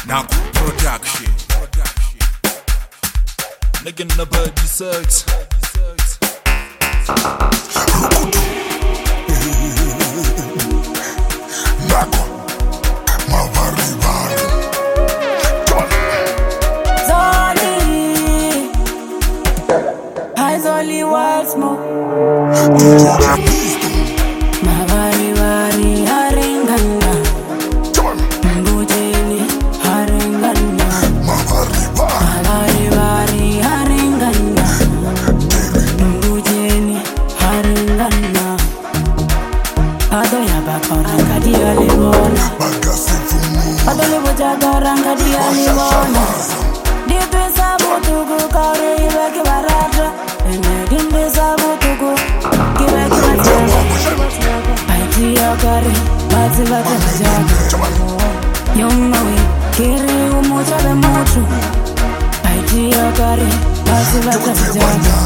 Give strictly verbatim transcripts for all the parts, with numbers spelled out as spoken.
Now production. Nigga in the bird search. Nako mavari vari Zoli Hi Zoli Wild Smoke Mavari vari haringana Mbujeni haringana mavari vari Mavari vari haringana Mbujeni haringana Ado ya bakoranga dia limona bagasi fumu Ado le bojagaranga dia limona Dipe sabu tugu kare iwe kibarata Ene dimbe sabu tugu kiwe kibarata Aiti ya kare bati bati bajaga Yomawi kiri umoja be motu Aiti ya kare bati bati bajaga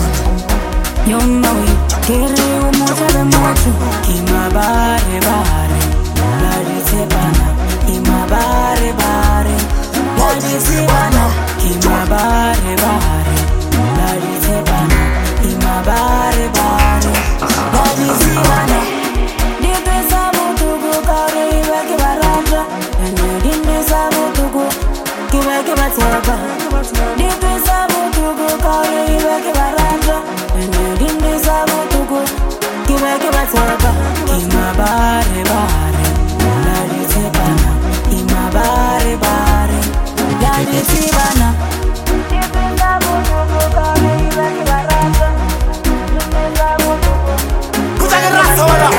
Yomawi kiri umoja be motu Kima bare bare Ladi sebana Kima bare bare Ladi sebana Kima bare bare Ladi sebana Kima bare bare Ladi sebana Dipe sabu tugu kare iwe kibarata Ene dimbe sabu tugu kiwe kibateba Dipe sabu tugu kare iwe kibarata Ene dimbe sabu tugu kiwe kibateba Kima bare bare Ladi sebana Kima bare bare Ladi sebana Dipe sabu tugu kare iwe kibarata Dimbe sabu tugu Kutaka rasa wala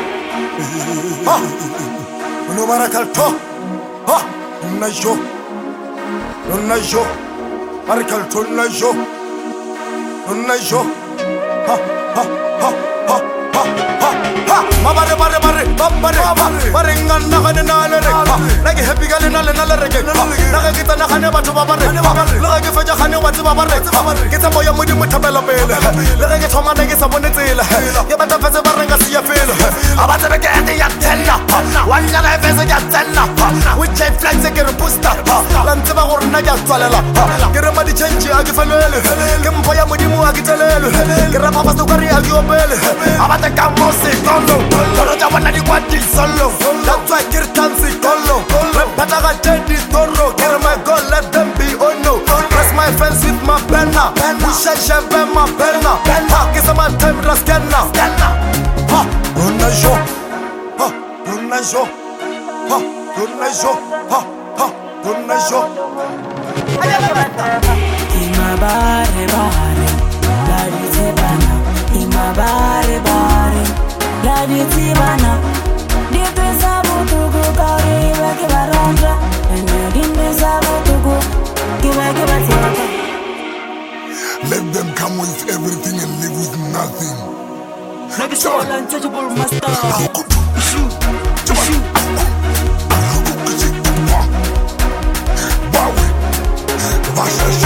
Ha Uno barakalto Ha Unna jo Unna jo Barakalto unna jo Unna jo Ha ha ha ha ha ha ha Ma bare bare bare Bambare Bare ngana kane nale re Lagi happy gale nale nale re Laga kita na kane batu babare Laga kifeja kane watu babare Kita moya mudi mutabela pele Laga kitoma negi sabone tila Ya bata fese bare nga siya feel Abata beke ende ya tena Wanya ga fese ya tena Wiche flex e kere booster Lantiba gorna ya twalela Kere madi chenji agi felele Kempo ya mudi mu agi telele Kere papas tukari agi obele Abata kamosi tolo Tolo jawana di kwa di solo That's why kere tansi kolo Repata ga jendi toro Kere my goal let them be oh no Press my fence with my penna Pusha cheve ma penna Kisa ma time raskena Ha, runa jo Ha, runa jo Ha, runa jo Ha, ha, runa jo Kima bare bare Ladi sebana Kima bare bare Ladi sebana Dipe sabu tugu kare iwe kibarata Ene dimbe sabu tugu kiwe kibateba let them come with everything and live with nothing Nagi so untouchable master Akutu Issue Issue Akutu Bawe Basha